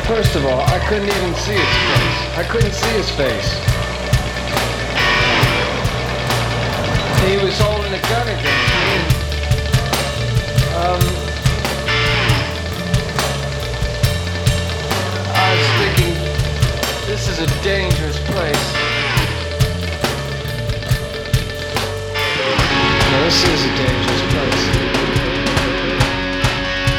First of all, I couldn't even see his face. I couldn't see his face. He was holding a gun against